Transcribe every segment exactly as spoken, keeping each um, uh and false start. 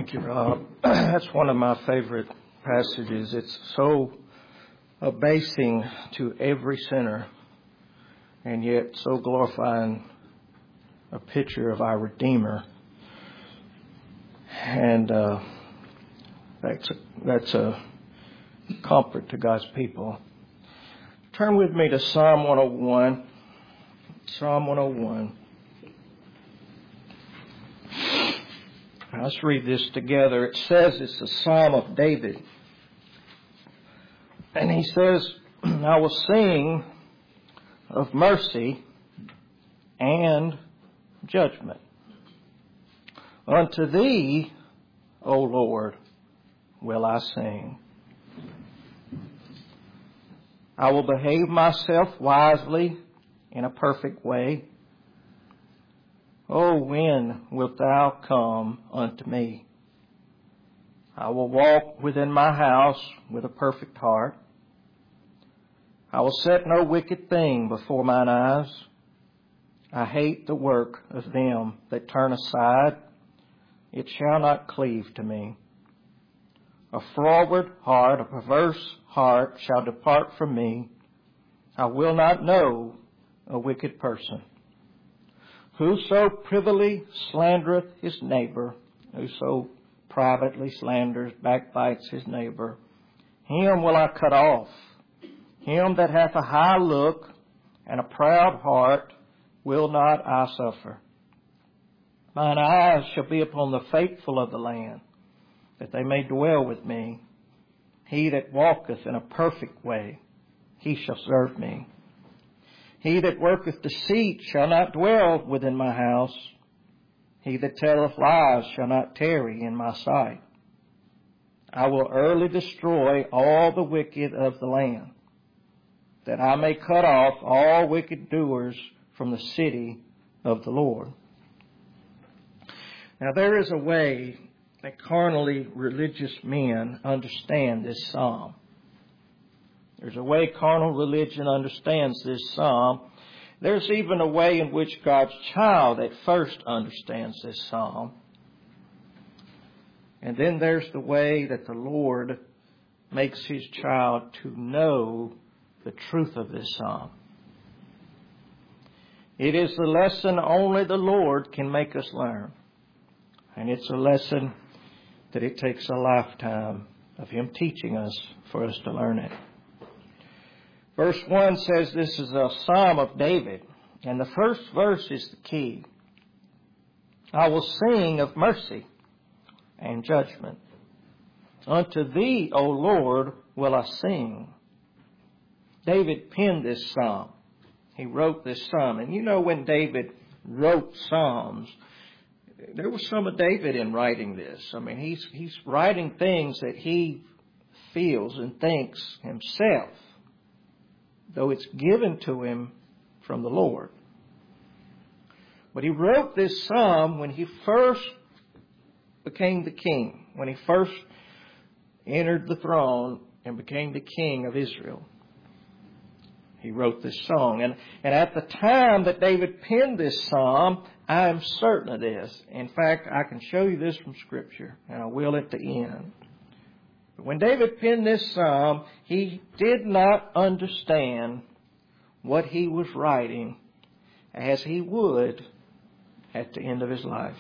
Thank you, Rob. That's one of my favorite passages. It's so abasing to every sinner and yet so glorifying a picture of our Redeemer. And uh, that's, a, that's a comfort to God's people. Turn with me to Psalm one oh one. Psalm one oh one. Let's read this together. It says it's the Psalm of David. And he says, I will sing of mercy and judgment. Unto thee, O Lord, will I sing. I will behave myself wisely in a perfect way. Oh, when wilt thou come unto me? I will walk within my house with a perfect heart. I will set no wicked thing before mine eyes. I hate the work of them that turn aside. It shall not cleave to me. A froward heart, a perverse heart shall depart from me. I will not know a wicked person. Whoso privily slandereth his neighbor, whoso privately slanders, backbites his neighbor, him will I cut off. Him that hath a high look and a proud heart will not I suffer. Mine eyes shall be upon the faithful of the land, that they may dwell with me. He that walketh in a perfect way, he shall serve me. He that worketh deceit shall not dwell within my house. He that telleth lies shall not tarry in my sight. I will early destroy all the wicked of the land, that I may cut off all wicked doers from the city of the Lord. Now there is a way that carnally religious men understand this psalm. There's a way carnal religion understands this psalm. There's even a way in which God's child at first understands this psalm. And then there's the way that the Lord makes His child to know the truth of this psalm. It is the lesson only the Lord can make us learn. And it's a lesson that it takes a lifetime of Him teaching us for us to learn it. Verse one says this is a psalm of David, and the first verse is the key. I will sing of mercy and judgment. Unto thee, O Lord, will I sing. David penned this psalm. He wrote this psalm. And you know when David wrote psalms, there was some of David in writing this. I mean, he's, he's writing things that he feels and thinks himself, though it's given to him from the Lord. But he wrote this psalm when he first became the king, when he first entered the throne and became the king of Israel. He wrote this song. And, and at the time that David penned this psalm, I am certain of this. In fact, I can show you this from Scripture, and I will at the end. But when David penned this psalm, he did not understand what he was writing as he would at the end of his life.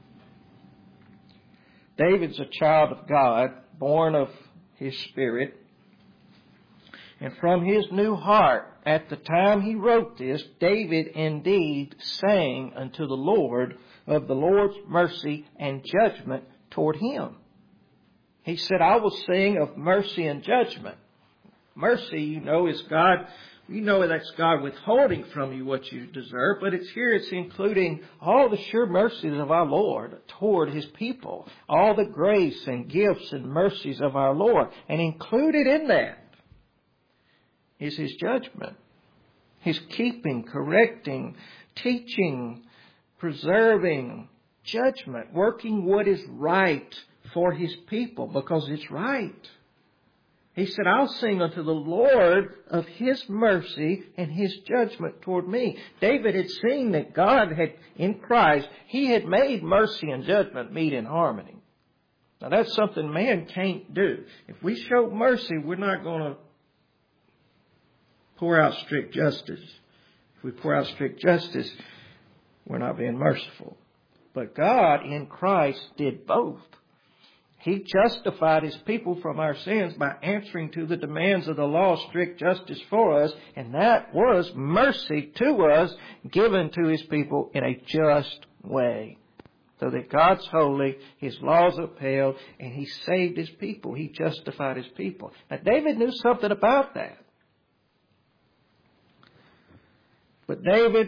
David's a child of God, born of His Spirit. And from his new heart, at the time he wrote this, David indeed sang unto the Lord of the Lord's mercy and judgment toward him. He said, I will sing of mercy and judgment. Mercy, you know, is God, you know that's God withholding from you what you deserve, but it's here, it's including all the sure mercies of our Lord toward His people, all the grace and gifts and mercies of our Lord. And included in that is His judgment, His keeping, correcting, teaching, preserving, judgment, working what is right for His people because it's right. He said, I'll sing unto the Lord of His mercy and His judgment toward me. David had seen that God had, in Christ, He had made mercy and judgment meet in harmony. Now that's something man can't do. If we show mercy, we're not going to pour out strict justice. If we pour out strict justice, we're not being merciful. But God in Christ did both. He justified His people from our sins by answering to the demands of the law, strict justice for us. And that was mercy to us, given to His people in a just way. So that God's holy, His laws upheld, and He saved His people. He justified His people. Now David knew something about that. But David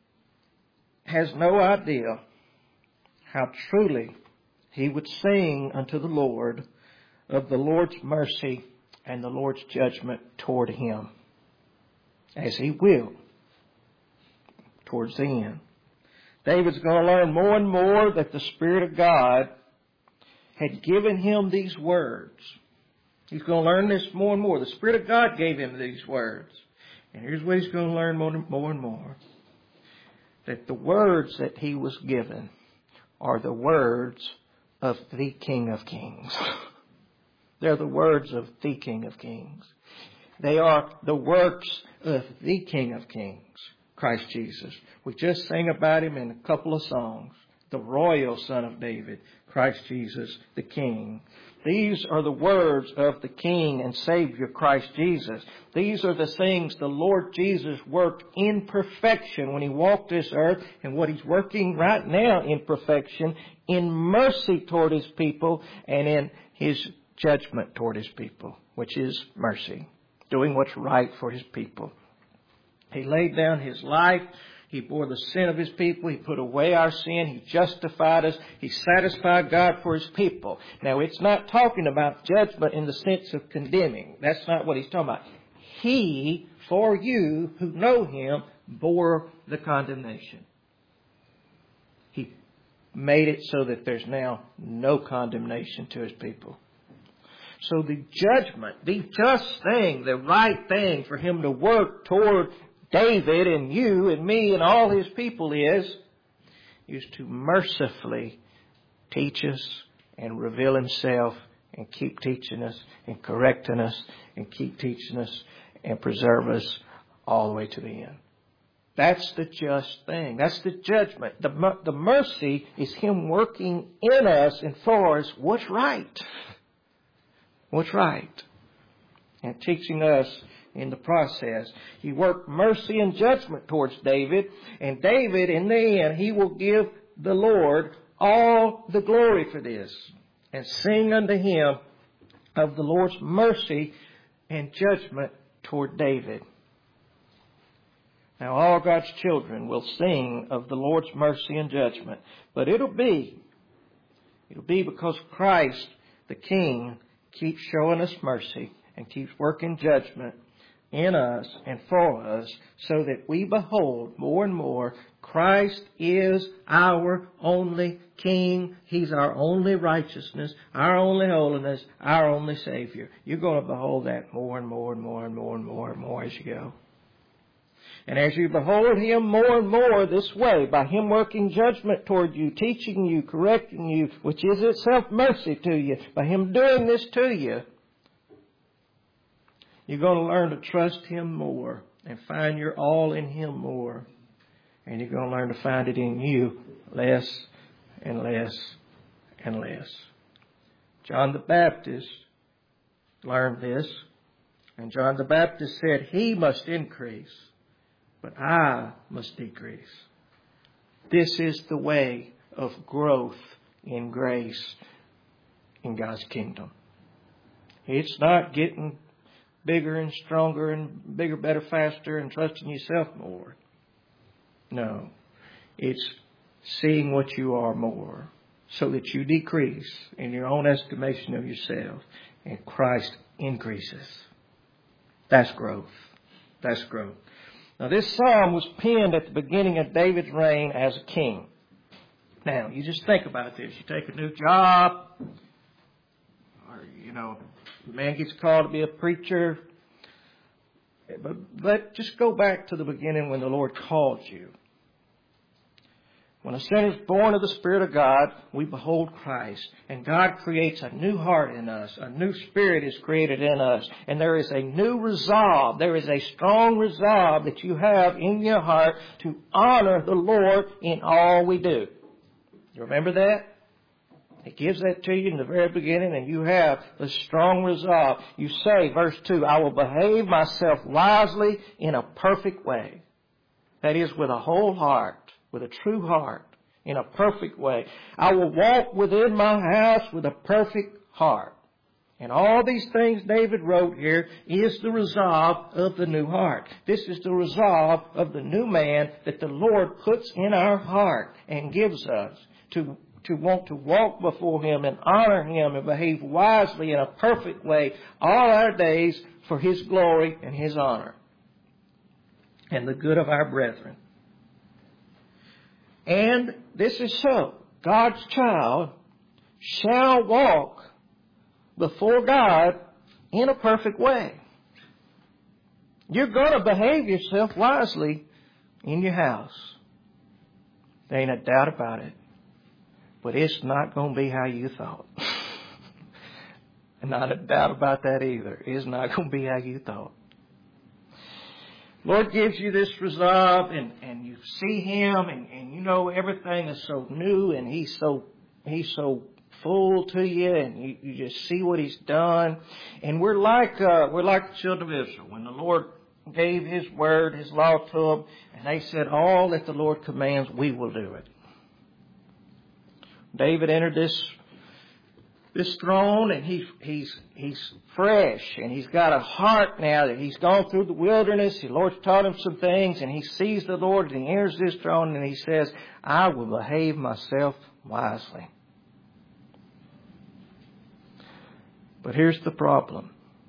has no idea how truly he would sing unto the Lord of the Lord's mercy and the Lord's judgment toward him, as he will towards the end. David's going to learn more and more that the Spirit of God had given him these words. He's going to learn this more and more. The Spirit of God gave him these words. And here's what he's going to learn more and more and more. That the words that he was given are the words of the King of Kings. They're the words of the King of Kings. They are the works of the King of Kings, Christ Jesus. We just sang about Him in a couple of songs. The royal Son of David, Christ Jesus, the King. These are the words of the King and Savior, Christ Jesus. These are the things the Lord Jesus worked in perfection when He walked this earth, and what He's working right now in perfection, in mercy toward His people and in His judgment toward His people, which is mercy, doing what's right for His people. He laid down His life. He bore the sin of His people. He put away our sin. He justified us. He satisfied God for His people. Now, it's not talking about judgment in the sense of condemning. That's not what He's talking about. He, for you who know Him, bore the condemnation. He made it so that there's now no condemnation to His people. So the judgment, the just thing, the right thing for Him to work toward David and you and me and all His people is, is to mercifully teach us and reveal Himself and keep teaching us and correcting us and keep teaching us and preserve us all the way to the end. That's the just thing. That's the judgment. The, the mercy is Him working in us and for us what's right. What's right. And teaching us in the process. He worked mercy and judgment towards David. And David, in the end, he will give the Lord all the glory for this. And sing unto Him of the Lord's mercy and judgment toward David. Now all God's children will sing of the Lord's mercy and judgment. But it'll be, it'll be because Christ, the King, keeps showing us mercy and keeps working judgment in us and for us, so that we behold more and more Christ is our only King. He's our only righteousness, our only holiness, our only Savior. You're going to behold that more and more and more and more and more and more as you go. And as you behold Him more and more this way, by Him working judgment toward you, teaching you, correcting you, which is itself mercy to you, by Him doing this to you, you're going to learn to trust Him more and find your all in Him more. And you're going to learn to find it in you less and less and less. John the Baptist learned this. And John the Baptist said, He must increase, but I must decrease. This is the way of growth in grace in God's kingdom. It's not getting bigger and stronger and bigger, better, faster and trusting yourself more. No. It's seeing what you are more so that you decrease in your own estimation of yourself and Christ increases. That's growth. That's growth. Now this psalm was penned at the beginning of David's reign as a king. Now, you just think about this. You take a new job, or, you know, the man gets called to be a preacher. But, but just go back to the beginning when the Lord called you. When a sinner is born of the Spirit of God, we behold Christ. And God creates a new heart in us. A new spirit is created in us. And there is a new resolve. There is a strong resolve that you have in your heart to honor the Lord in all we do. You remember that? He gives that to you in the very beginning, and you have a strong resolve. You say, verse two, I will behave myself wisely in a perfect way. That is, with a whole heart, with a true heart, in a perfect way. I will walk within my house with a perfect heart. And all these things David wrote here is the resolve of the new heart. This is the resolve of the new man that the Lord puts in our heart and gives us to to want to walk before Him and honor Him and behave wisely in a perfect way all our days for His glory and His honor and the good of our brethren. And this is so. God's child shall walk before God in a perfect way. You're going to behave yourself wisely in your house. There ain't a doubt about it. But it's not going to be how you thought. Not a doubt about that either. It's not going to be how you thought. Lord gives you this resolve, and, and you see Him, and, and you know everything is so new, and He's so He's so full to you, and you, you just see what He's done. And we're like uh, we're like the children of Israel when the Lord gave His word, His law to them, and they said, "All that the Lord commands, we will do it." David entered this this throne, and he, he's he's fresh, and he's got a heart now that he's gone through the wilderness. The Lord's taught him some things, and he sees the Lord, and he enters this throne, and he says, I will behave myself wisely. But here's the problem.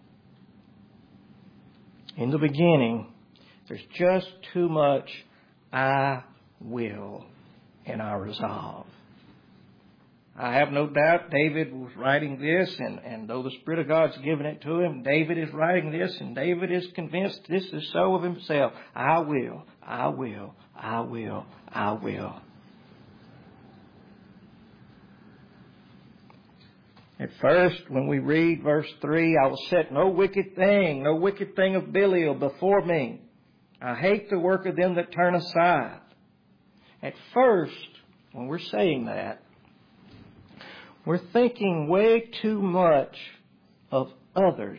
In the beginning, there's just too much I will in our resolve. I have no doubt David was writing this, and, and though the Spirit of God's given it to him, David is writing this, and David is convinced this is so of himself. I will, I will, I will, I will. At first, when we read verse three, I will set no wicked thing, no wicked thing of Belial before me. I hate the work of them that turn aside. At first, when we're saying that, we're thinking way too much of others.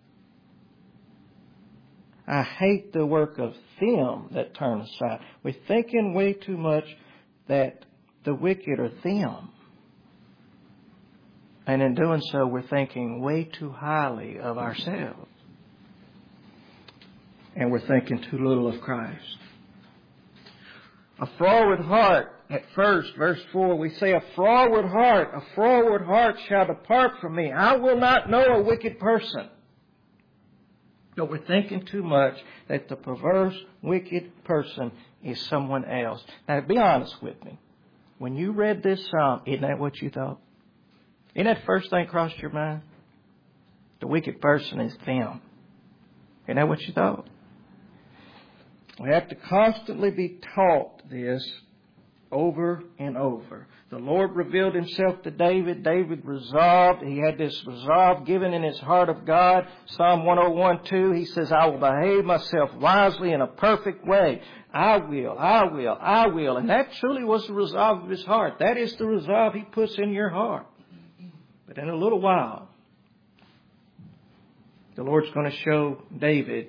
I hate the work of them that turn aside. We're thinking way too much that the wicked are them. And in doing so, we're thinking way too highly of ourselves. And we're thinking too little of Christ. A froward heart. At first, verse four, we say, a froward heart, a froward heart shall depart from me. I will not know a wicked person. But we're thinking too much that the perverse, wicked person is someone else. Now, be honest with me. When you read this psalm, isn't that what you thought? Isn't that the first thing crossed your mind? The wicked person is them. Isn't that what you thought? We have to constantly be taught this over and over. The Lord revealed Himself to David. David resolved. He had this resolve given in his heart of God. Psalm one oh one two, he says, I will behave myself wisely in a perfect way. I will, I will, I will. And that truly was the resolve of his heart. That is the resolve He puts in your heart. But in a little while, the Lord's going to show David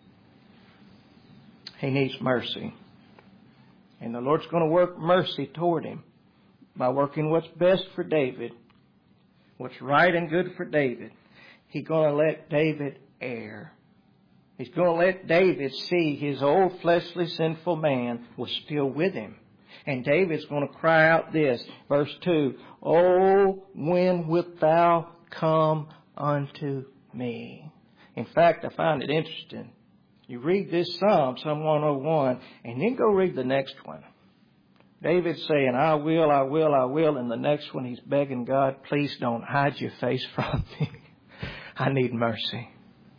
he needs mercy. And the Lord's going to work mercy toward him by working what's best for David, what's right and good for David. He's going to let David err. He's going to let David see his old fleshly sinful man was still with him. And David's going to cry out this, verse two, Oh, when wilt thou come unto me? In fact, I find it interesting. You read this Psalm, Psalm one oh one, and then go read the next one. David's saying, I will, I will, I will. And the next one, he's begging God, please don't hide your face from me. I need mercy.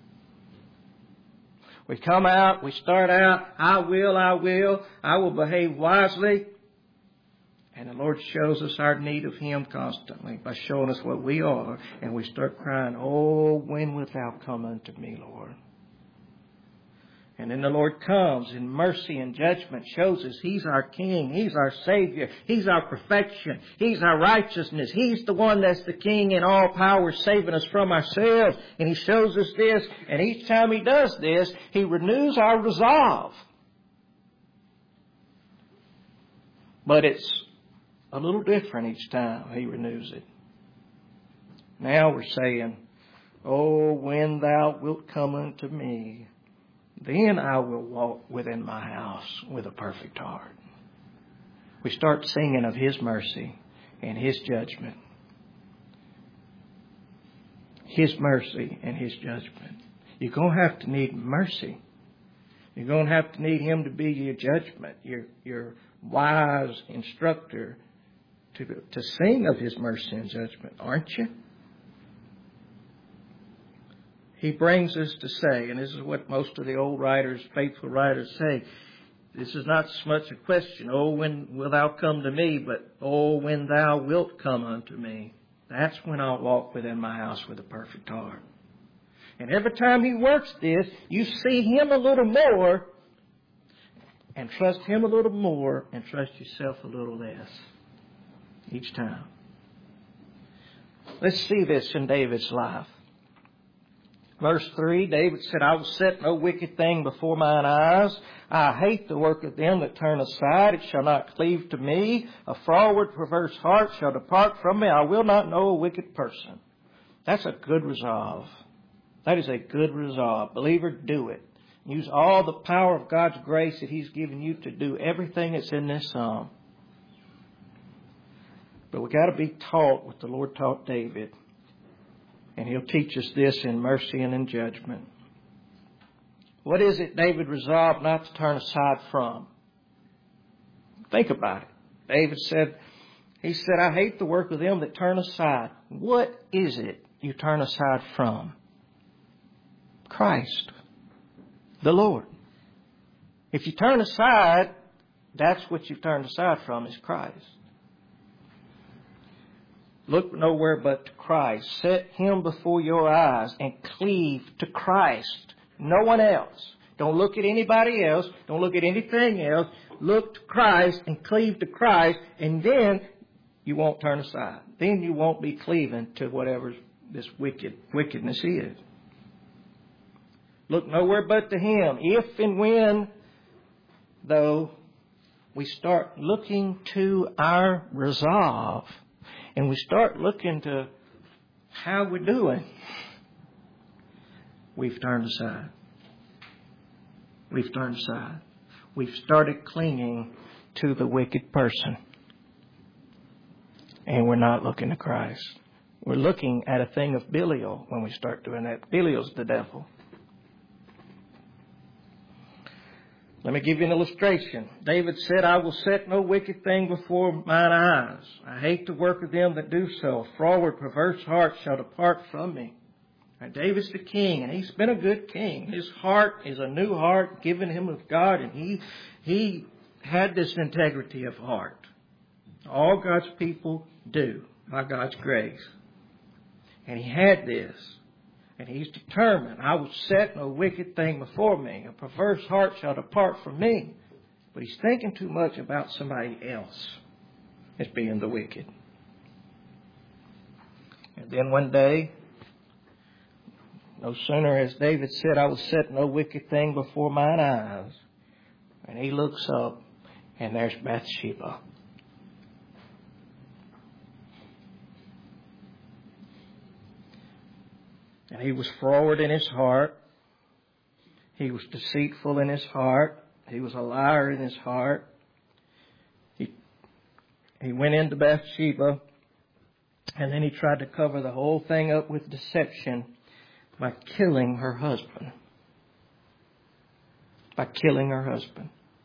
We come out, we start out, I will, I will, I will behave wisely. And the Lord shows us our need of Him constantly by showing us what we are. And we start crying, oh, when wilt Thou come unto me, Lord? And then the Lord comes in mercy and judgment, shows us He's our King, He's our Savior, He's our perfection, He's our righteousness. He's the one that's the King in all power, saving us from ourselves. And He shows us this, and each time He does this, He renews our resolve. But it's a little different each time He renews it. Now we're saying, oh, when Thou wilt come unto me, then I will walk within my house with a perfect heart. We start singing of His mercy and His judgment. His mercy and His judgment. You're going to have to need mercy. You're going to have to need Him to be your judgment, your, your wise instructor to, to sing of His mercy and judgment, aren't you? He brings us to say, and this is what most of the old writers, faithful writers say, this is not so much a question, oh, when wilt Thou come to me, but oh, when Thou wilt come unto me. That's when I'll walk within my house with a perfect heart. And every time He works this, you see Him a little more and trust Him a little more and trust yourself a little less each time. Let's see this in David's life. Verse three, David said, I will set no wicked thing before mine eyes. I hate the work of them that turn aside. It shall not cleave to me. A froward, perverse heart shall depart from me. I will not know a wicked person. That's a good resolve. That is a good resolve. Believer, do it. Use all the power of God's grace that He's given you to do everything that's in this psalm. But we've got to be taught what the Lord taught David. And He'll teach us this in mercy and in judgment. What is it David resolved not to turn aside from? Think about it. David said, he said, I hate the work of them that turn aside. What is it you turn aside from? Christ, the Lord. If you turn aside, that's what you've turned aside from, is Christ. Look nowhere but to Christ. Set Him before your eyes and cleave to Christ. No one else. Don't look at anybody else. Don't look at anything else. Look to Christ and cleave to Christ, and then you won't turn aside. Then you won't be cleaving to whatever this wicked wickedness is. Look nowhere but to Him. If and when, though, we start looking to our resolve, and we start looking to how we're doing, we've turned aside. We've turned aside. We've started clinging to the wicked person. And we're not looking to Christ. We're looking at a thing of Belial when we start doing that. Belial's the devil. Let me give you an illustration. David said, I will set no wicked thing before mine eyes. I hate the work of them that do so. A froward, perverse heart shall depart from me. Now, David's the king, and he's been a good king. His heart is a new heart given him of God, and he, he had this integrity of heart. All God's people do by God's grace. And he had this. And he's determined, I will set no wicked thing before me. A perverse heart shall depart from me. But he's thinking too much about somebody else as being the wicked. And then one day, no sooner as David said, I will set no wicked thing before mine eyes. And he looks up, and there's Bathsheba. And he was froward in his heart. He was deceitful in his heart. He was a liar in his heart. He, he went into Bathsheba, and then he tried to cover the whole thing up with deception by killing her husband. By killing her husband.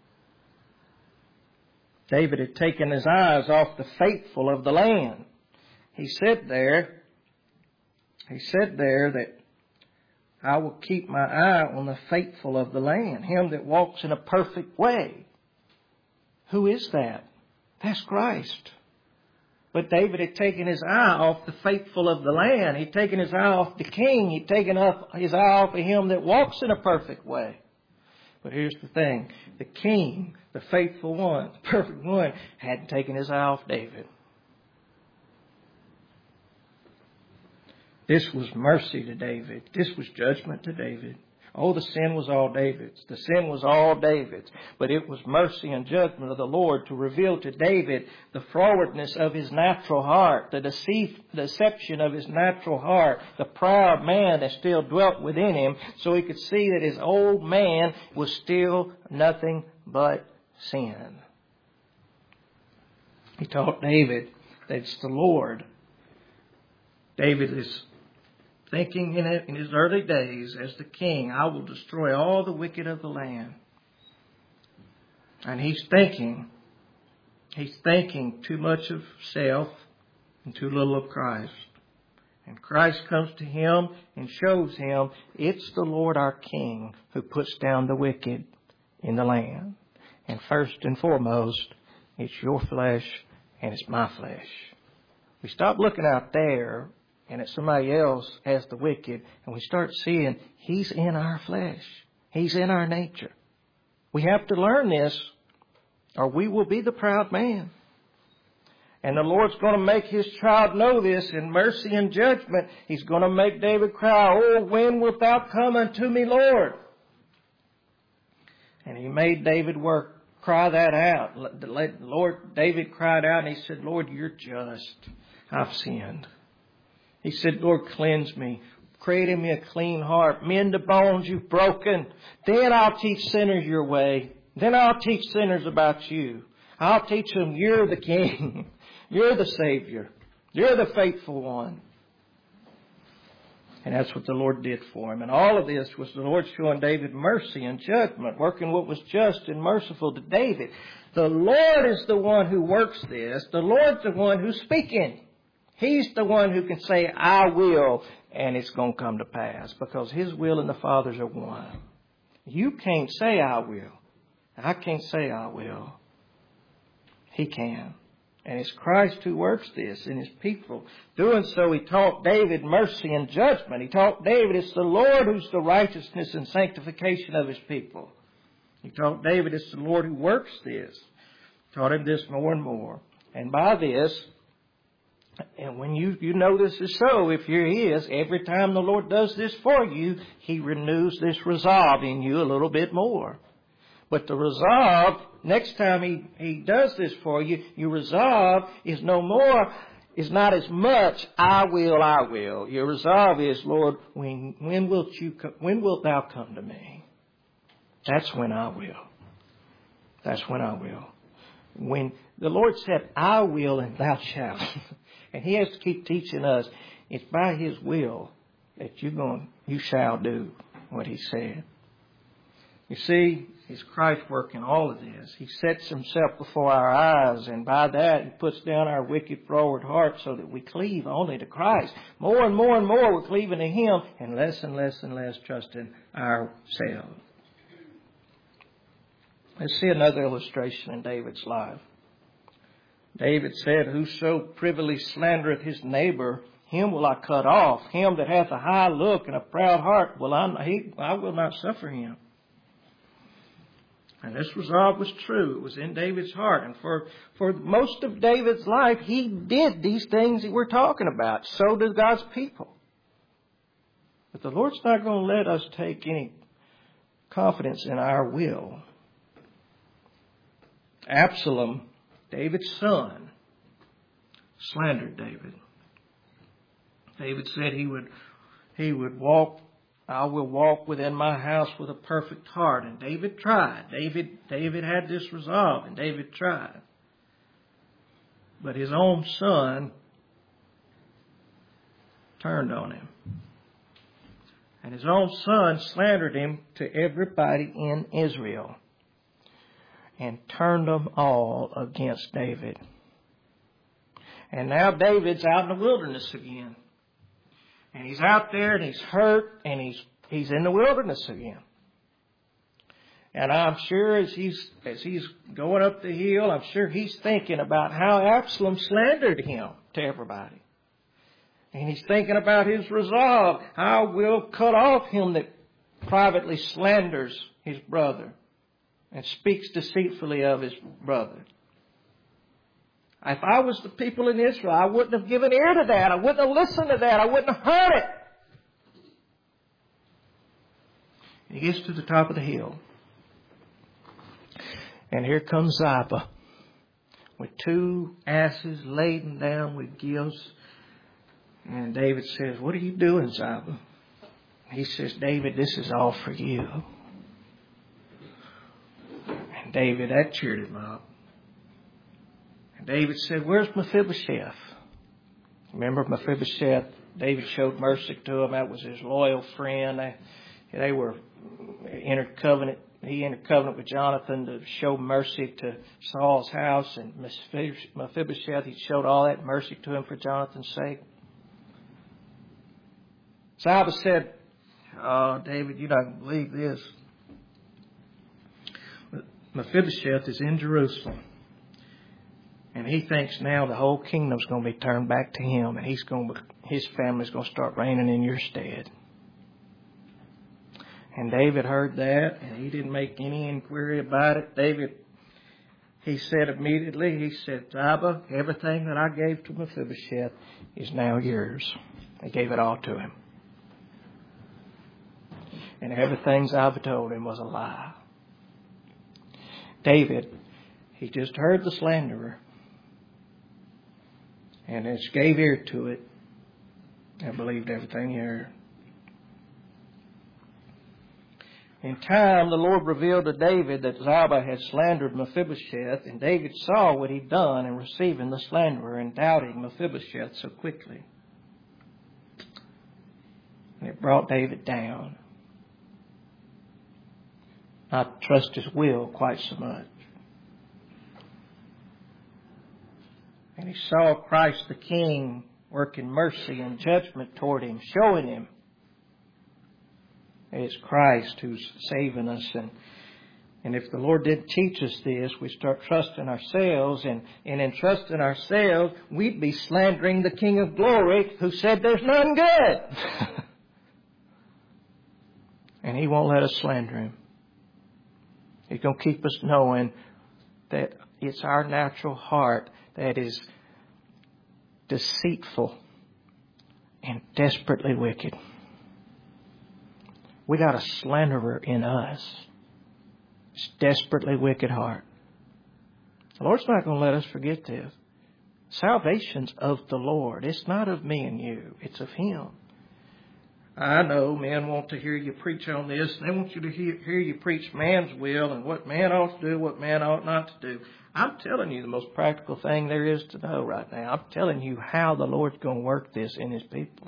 David had taken his eyes off the faithful of the land. He said there, He said there that I will keep my eye on the faithful of the land, him that walks in a perfect way. Who is that? That's Christ. But David had taken his eye off the faithful of the land. He'd taken his eye off the king. He'd taken up his eye off of him that walks in a perfect way. But here's the thing. The king, the faithful one, the perfect one, hadn't taken his eye off David. This was mercy to David. This was judgment to David. Oh, the sin was all David's. The sin was all David's. But it was mercy and judgment of the Lord to reveal to David the frowardness of his natural heart, the deceit, deception of his natural heart, the proud man that still dwelt within him, so he could see that his old man was still nothing but sin. He taught David that it's the Lord. David is thinking in it in his early days as the king, I will destroy all the wicked of the land. And he's thinking, he's thinking too much of self and too little of Christ. And Christ comes to him and shows him it's the Lord our King who puts down the wicked in the land. And first and foremost, it's your flesh and it's my flesh. We stop looking out there and at somebody else as the wicked, and we start seeing He's in our flesh. He's in our nature. We have to learn this, or we will be the proud man. And the Lord's going to make His child know this in mercy and judgment. He's going to make David cry, oh, when wilt thou come unto me, Lord? And He made David work, cry that out. Lord, David cried out and he said, Lord, you're just. I've sinned. He said, Lord, cleanse me. Create in me a clean heart. Mend the bones you've broken. Then I'll teach sinners your way. Then I'll teach sinners about you. I'll teach them you're the King. You're the Savior. You're the faithful one. And that's what the Lord did for him. And all of this was the Lord showing David mercy and judgment, working what was just and merciful to David. The Lord is the one who works this. The Lord's the one who's speaking. He's the one who can say, I will, and it's going to come to pass, because His will and the Father's are one. You can't say, I will. I can't say, I will. He can. And it's Christ who works this in His people. Doing so, He taught David mercy and judgment. He taught David it's the Lord who's the righteousness and sanctification of His people. He taught David it's the Lord who works this. Taught him this more and more. And by this, and when you, you know this is so, if you're His, every time the Lord does this for you, He renews this resolve in you a little bit more. But the resolve, next time He, he does this for you, your resolve is no more, is not as much, I will, I will. Your resolve is, Lord, when, when wilt you, when wilt Thou come to me? That's when I will. That's when I will. When the Lord said, I will and Thou shalt. And He has to keep teaching us, it's by His will that you're going, you shall do what He said. You see, it's Christ working all of this. He sets Himself before our eyes, and by that He puts down our wicked, froward heart so that we cleave only to Christ. More and more and more we're cleaving to Him, and less and less and less trusting ourselves. Let's see another illustration in David's life. David said, whoso privily slandereth his neighbor, him will I cut off. Him that hath a high look and a proud heart, will I, he, I will not suffer him. And this resolve was true. It was in David's heart. And for, for most of David's life, he did these things that we're talking about. So did God's people. But the Lord's not going to let us take any confidence in our will. Absalom, David's son, slandered David. David said he would, he would walk, I will walk within my house with a perfect heart. And David tried. David, David had this resolve, and David tried. But his own son turned on him. And his own son slandered him to everybody in Israel, and turned them all against David. And now David's out in the wilderness again. And he's out there and he's hurt and he's he's in the wilderness again. And I'm sure as he's, as he's going up the hill, I'm sure he's thinking about how Absalom slandered him to everybody. And he's thinking about his resolve. I will cut off him that privately slanders his brother and speaks deceitfully of his brother. If I was the people in Israel, I wouldn't have given ear to that. I wouldn't have listened to that. I wouldn't have heard it. He gets to the top of the hill. And here comes Ziba with two asses laden down with gifts. And David says, "What are you doing, Ziba?" He says, "David, this is all for you." And David, that cheered him up. And David said, "Where's Mephibosheth?" Remember Mephibosheth? David showed mercy to him. That was his loyal friend. They, they were entered covenant. He entered covenant with Jonathan to show mercy to Saul's house. And Mephibosheth, he showed all that mercy to him for Jonathan's sake. Ziba said, "Oh, David, you're not going to believe this. Mephibosheth is in Jerusalem. And he thinks now the whole kingdom's going to be turned back to him. And he's going to, his family's going to start reigning in your stead." And David heard that, and he didn't make any inquiry about it. David, he said immediately, he said, "Ziba, everything that I gave to Mephibosheth is now yours." He gave it all to him. And everything Ziba told him was a lie. David, he just heard the slanderer and just gave ear to it and believed everything he heard. In time, the Lord revealed to David that Ziba had slandered Mephibosheth, and David saw what he'd done in receiving the slanderer and doubting Mephibosheth so quickly. And it brought David down. Not to trust his will quite so much. And he saw Christ the King working mercy and judgment toward him, showing him it's Christ who's saving us. And, and if the Lord didn't teach us this, we start trusting ourselves. And, and in trusting ourselves, we'd be slandering the King of Glory who said there's none good. And He won't let us slander Him. He's going to keep us knowing that it's our natural heart that is deceitful and desperately wicked. We got a slanderer in us. It's a desperately wicked heart. The Lord's not going to let us forget this. Salvation's of the Lord. It's not of me and you. It's of Him. I know men want to hear you preach on this. They want you to hear, hear you preach man's will and what man ought to do, what man ought not to do. I'm telling you the most practical thing there is to know right now. I'm telling you how the Lord's going to work this in His people.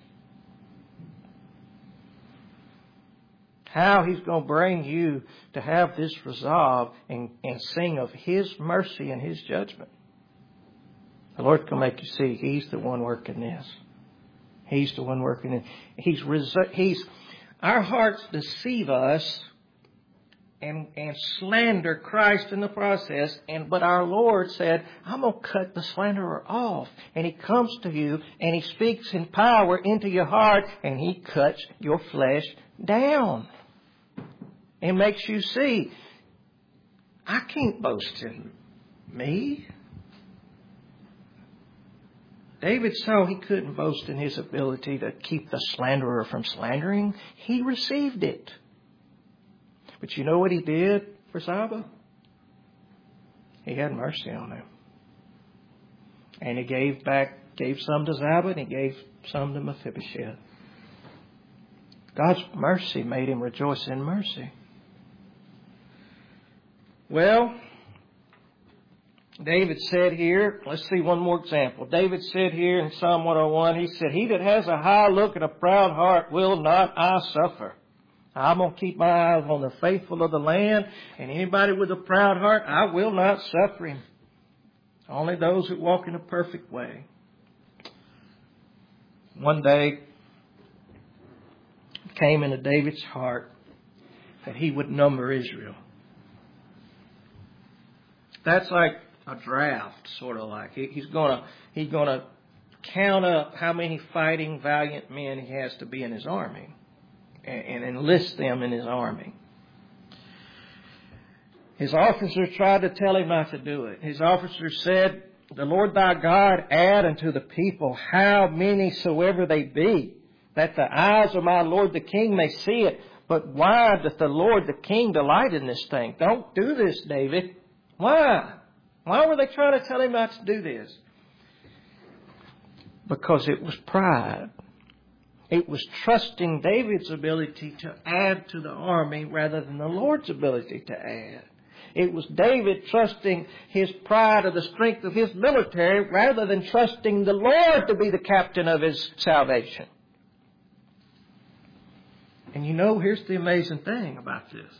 How He's going to bring you to have this resolve and, and sing of His mercy and His judgment. The Lord's going to make you see He's the one working this. He's the one working it. He's, he's, our hearts deceive us and, and slander Christ in the process. And, but our Lord said, I'm going to cut the slanderer off. And He comes to you and He speaks in power into your heart and He cuts your flesh down. And makes you see, I can't boast in me. David saw he couldn't boast in his ability to keep the slanderer from slandering. He received it. But you know what he did for Ziba? He had mercy on him. And he gave back, gave some to Ziba and he gave some to Mephibosheth. God's mercy made him rejoice in mercy. Well, David said here, let's see one more example. David said here in Psalm one oh one, he said, He that has a high look and a proud heart will not I suffer. I'm going to keep my eyes on the faithful of the land, and anybody with a proud heart, I will not suffer him. Only those who walk in a perfect way. One day came into David's heart that He would number Israel. That's like a draft, sort of like. He's going to he's going to count up how many fighting, valiant men He has to be in His army and, and enlist them in His army. His officers tried to tell Him not to do it. His officers said, "The Lord thy God add unto the people how many soever they be, that the eyes of my Lord the King may see it. But why doth the Lord the King delight in this thing?" Don't do this, David. Why? Why were they trying to tell him not to do this? Because it was pride. It was trusting David's ability to add to the army rather than the Lord's ability to add. It was David trusting his pride of the strength of his military rather than trusting the Lord to be the captain of his salvation. And you know, here's the amazing thing about this.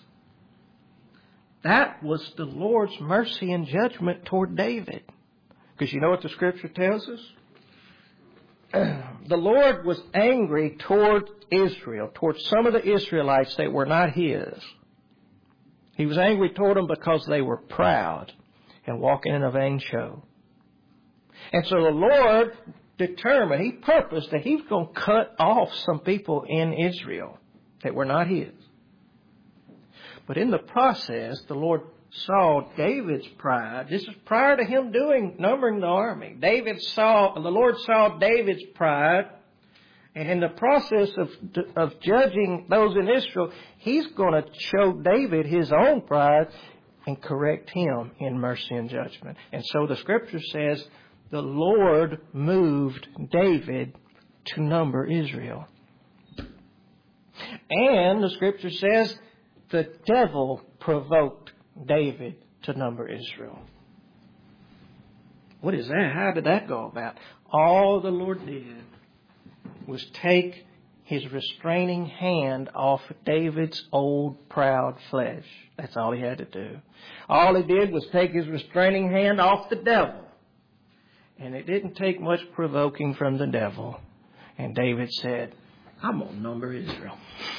That was the Lord's mercy and judgment toward David. Because you know what the Scripture tells us? The Lord was angry toward Israel, toward some of the Israelites that were not His. He was angry toward them because they were proud and walking in a vain show. And so the Lord determined, He purposed that He was going to cut off some people in Israel that were not His. But in the process, the Lord saw David's pride. This is prior to him doing numbering the army. David saw, the Lord saw David's pride. And in the process of, of judging those in Israel, He's going to show David his own pride and correct him in mercy and judgment. And so the Scripture says the Lord moved David to number Israel. And the Scripture says the devil provoked David to number Israel. What is that? How did that go about? All the Lord did was take His restraining hand off David's old proud flesh. That's all He had to do. All He did was take His restraining hand off the devil. And it didn't take much provoking from the devil. And David said, "I'm going to number Israel."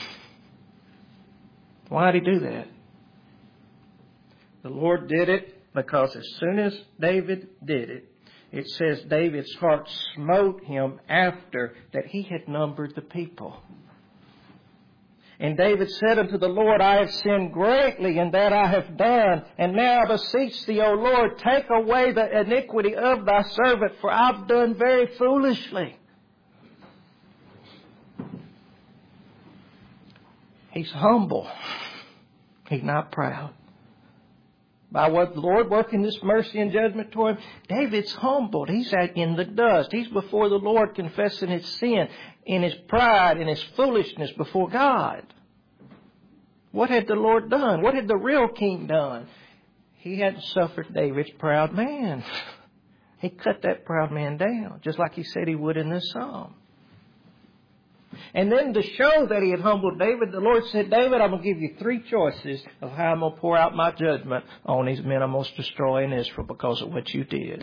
Why did He do that? The Lord did it because as soon as David did it, it says David's heart smote him after that he had numbered the people. And David said unto the Lord, "I have sinned greatly in that I have done. And now I beseech thee, O Lord, take away the iniquity of thy servant, for I've done very foolishly." He's humble. He's not proud. By what the Lord working this mercy and judgment toward him, David's humbled. He's in the dust. He's before the Lord confessing his sin, in his pride, in his foolishness before God. What had the Lord done? What had the real king done? He hadn't suffered David's proud man. He cut that proud man down, just like He said He would in this psalm. And then to show that He had humbled David, the Lord said, "David, I'm going to give you three choices of how I'm going to pour out my judgment on these men I'm going to destroy in Israel because of what you did."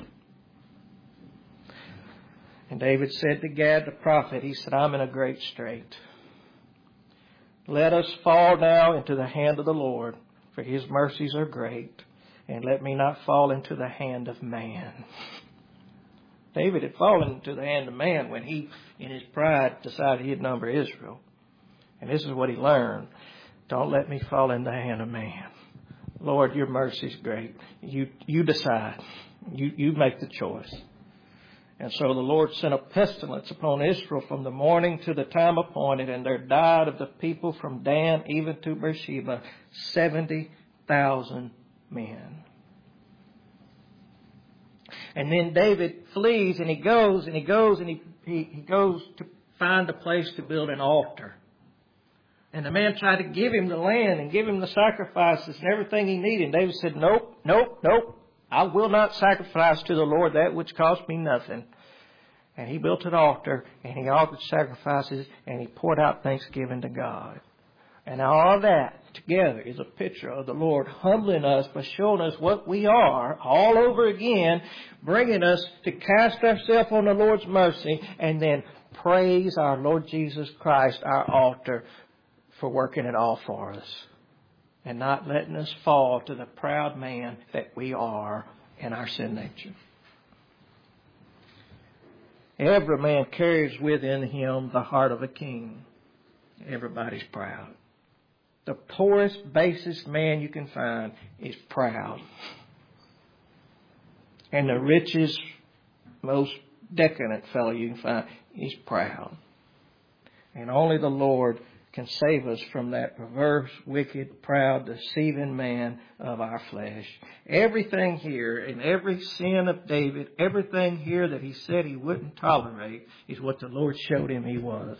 And David said to Gad the prophet, he said, "I'm in a great strait. Let us fall now into the hand of the Lord, for His mercies are great, and let me not fall into the hand of man." David had fallen into the hand of man when he, in his pride, decided he'd number Israel. And this is what he learned. Don't let me fall in the hand of man. Lord, your mercy's great. You you decide. You, you make the choice. And so the Lord sent a pestilence upon Israel from the morning to the time appointed, and there died of the people from Dan even to Beersheba seventy thousand men. And then David flees and he goes and he goes and he, he, he goes to find a place to build an altar. And the man tried to give him the land and give him the sacrifices and everything he needed. And David said, "Nope, nope, nope. I will not sacrifice to the Lord that which cost me nothing." And he built an altar and he offered sacrifices and he poured out thanksgiving to God. And all of that together is a picture of the Lord humbling us by showing us what we are all over again, bringing us to cast ourselves on the Lord's mercy and then praise our Lord Jesus Christ, our altar, for working it all for us. and not letting us fall to the proud man that we are in our sin nature. Every man carries within him the heart of a king. Everybody's proud. The poorest, basest man you can find is proud. And the richest, most decadent fellow you can find is proud. And only the Lord can save us from that perverse, wicked, proud, deceiving man of our flesh. Everything here, in every sin of David, everything here that he said he wouldn't tolerate is what the Lord showed him he was.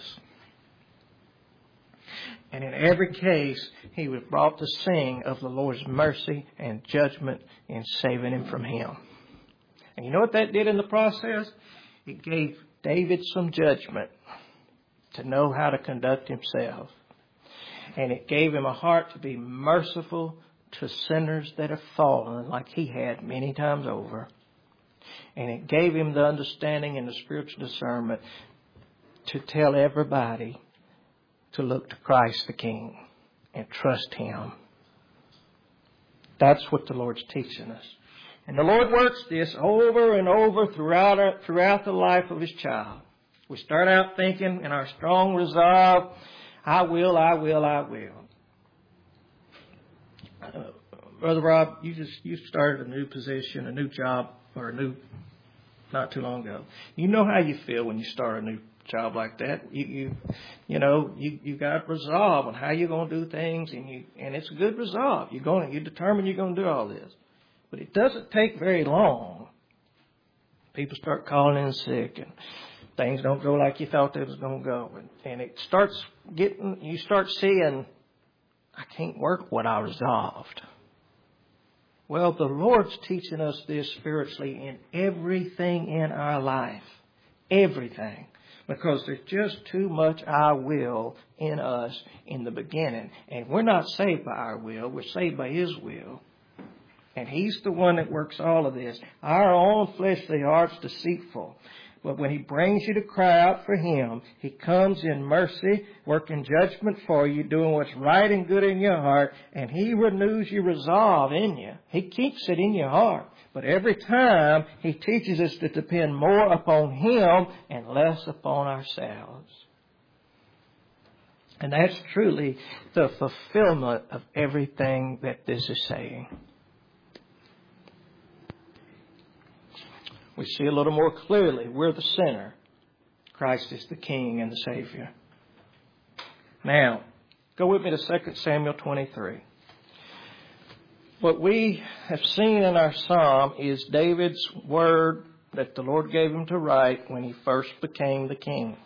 And in every case, he was brought to sing of the Lord's mercy and judgment in saving him from him. And you know what that did in the process? It gave David some judgment to know how to conduct himself. And it gave him a heart to be merciful to sinners that have fallen like he had many times over. And it gave him the understanding and the spiritual discernment to tell everybody to look to Christ the King and trust Him. That's what the Lord's teaching us. And the Lord works this over and over throughout our, throughout the life of His child. We start out thinking in our strong resolve, I will, I will, I will. Uh, Brother Rob, you just you started a new position, a new job, or a new, not too long ago. You know how you feel when you start a new job like that. You you you know you you got resolve on how you're going to do things, and you and it's a good resolve. You're going you determine you're going to do all this, but it doesn't take very long. People start calling in sick, and things don't go like you thought they was going to go, and, and it starts getting. You start seeing, I can't work what I resolved. Well, the Lord's teaching us this spiritually in everything in our life, everything. Because there's just too much I will in us in the beginning. And we're not saved by our will. We're saved by His will. And He's the one that works all of this. Our own fleshly heart's deceitful. But when He brings you to cry out for Him, He comes in mercy, working judgment for you, doing what's right and good in your heart. And He renews your resolve in you. He keeps it in your heart. But every time He teaches us to depend more upon Him and less upon ourselves. And that's truly the fulfillment of everything that this is saying. We see a little more clearly we're the sinner. Christ is the King and the Savior. Now, go with me to Second Samuel twenty-three. What we have seen in our psalm is David's word that the Lord gave him to write when he first became the king.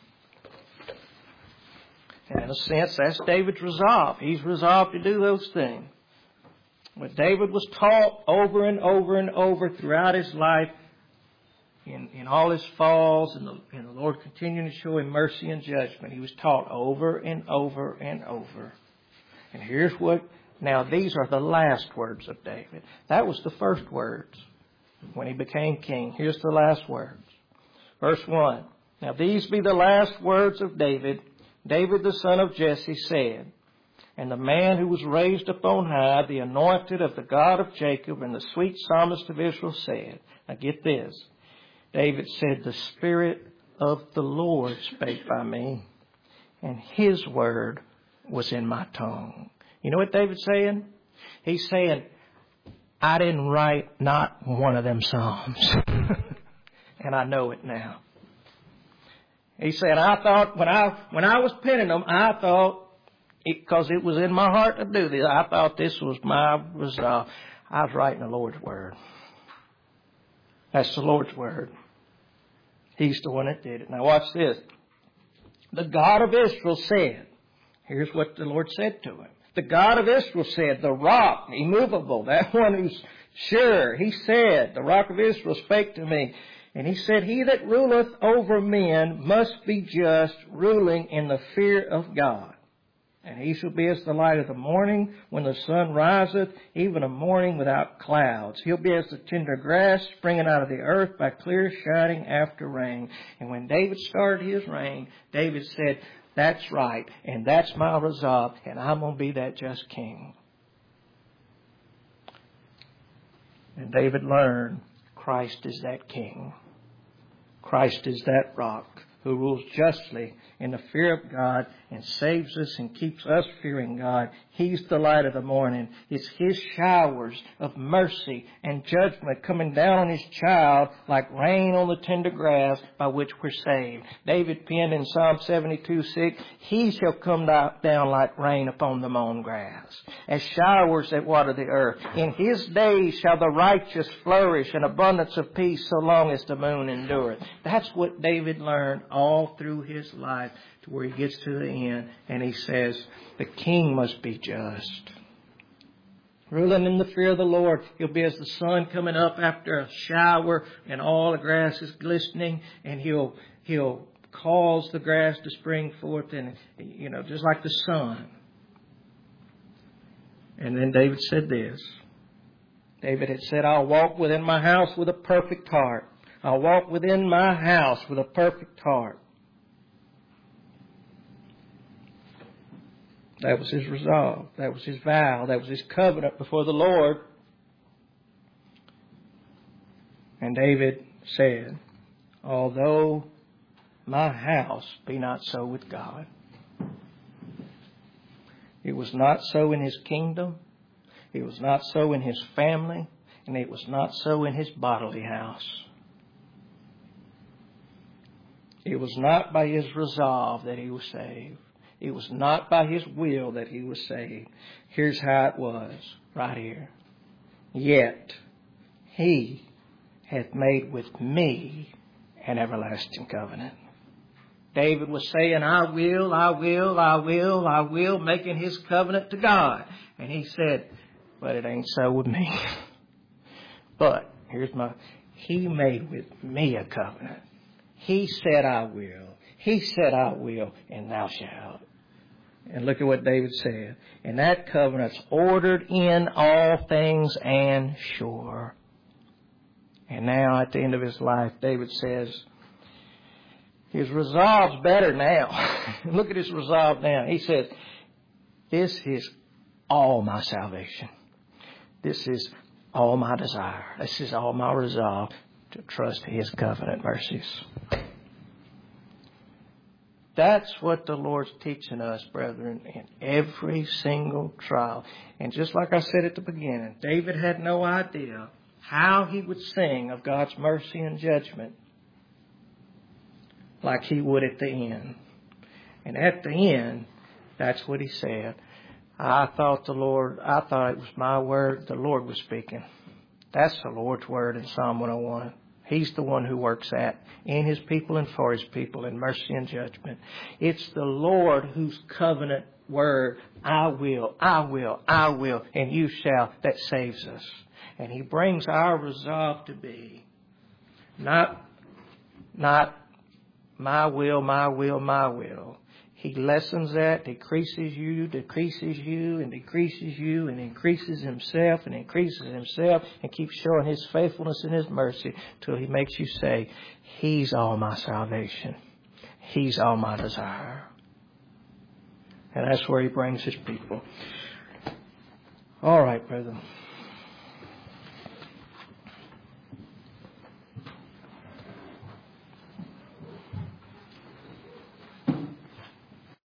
And in a sense, that's David's resolve. He's resolved to do those things. But David was taught over and over and over throughout his life, in, in all his falls, and the, and the Lord continuing to show him mercy and judgment. He was taught over and over and over. And here's what... Now, these are the last words of David. That was the first words when he became king. Here's the last words. Verse one. Now, these be the last words of David. David, the son of Jesse, said, and the man who was raised up on high, the anointed of the God of Jacob, and the sweet psalmist of Israel said. Now, get this. David said, the Spirit of the Lord spake by me, and His word was in my tongue. You know what David's saying? He's saying, I didn't write not one of them psalms. And I know it now. He said, I thought, when I when I was penning them, I thought, because it, it was in my heart to do this, I thought this was my resolve. I was writing the Lord's word. That's the Lord's word. He's the one that did it. Now watch this. The God of Israel said, here's what the Lord said to him. The God of Israel said, the rock, immovable, that one who's sure, He said, the rock of Israel spake to me. And He said, He that ruleth over men must be just, ruling in the fear of God. And He shall be as the light of the morning when the sun riseth, even a morning without clouds. He'll be as the tender grass springing out of the earth by clear shining after rain. And when David started his reign, David said, that's right, and that's my resolve, and I'm going to be that just king. And David learned Christ is that King. Christ is that rock who rules justly in the fear of God and saves us and keeps us fearing God. He's the light of the morning. It's His showers of mercy and judgment coming down on His child like rain on the tender grass by which we're saved. David penned in Psalm seventy-two six, He shall come down like rain upon the mown grass, as showers that water the earth. In His days shall the righteous flourish, and abundance of peace so long as the moon endureth. That's what David learned all through his life, to where he gets to the end and he says, the King must be just. Ruling in the fear of the Lord, He'll be as the sun coming up after a shower and all the grass is glistening, and He'll He'll cause the grass to spring forth, and, you know, just like the sun. And then David said this. David had said, I'll walk within my house with a perfect heart. I'll walk within my house with a perfect heart. That was his resolve. That was his vow. That was his covenant before the Lord. And David said, although my house be not so with God. It was not so in his kingdom. It was not so in his family. And it was not so in his bodily house. It was not by his resolve that he was saved. It was not by his will that he was saved. Here's how it was, right here. Yet He hath made with me an everlasting covenant. David was saying, I will, I will, I will, I will, making his covenant to God. And he said, but it ain't so with me. But, here's my, He made with me a covenant. He said, I will. He said, I will, and thou shalt. And look at what David said. And that covenant's ordered in all things and sure. And now at the end of his life, David says, his resolve's better now. Look at his resolve now. He says, this is all my salvation. This is all my desire. This is all my resolve, to trust His covenant mercies. That's what the Lord's teaching us, brethren, in every single trial. And just like I said at the beginning, David had no idea how he would sing of God's mercy and judgment like he would at the end. And at the end, that's what he said. I thought the Lord, I thought it was my word. The Lord was speaking. That's the Lord's word in Psalm one oh one. He's the one who works that in His people and for His people in mercy and judgment. It's the Lord whose covenant word, I will, I will, I will, and you shall, that saves us. And He brings our resolve to be not, not my will, my will, my will. He lessens that, decreases you, decreases you, and decreases you, and increases Himself, and increases Himself, and keeps showing His faithfulness and His mercy till He makes you say, He's all my salvation. He's all my desire. And that's where He brings His people. All right, brethren.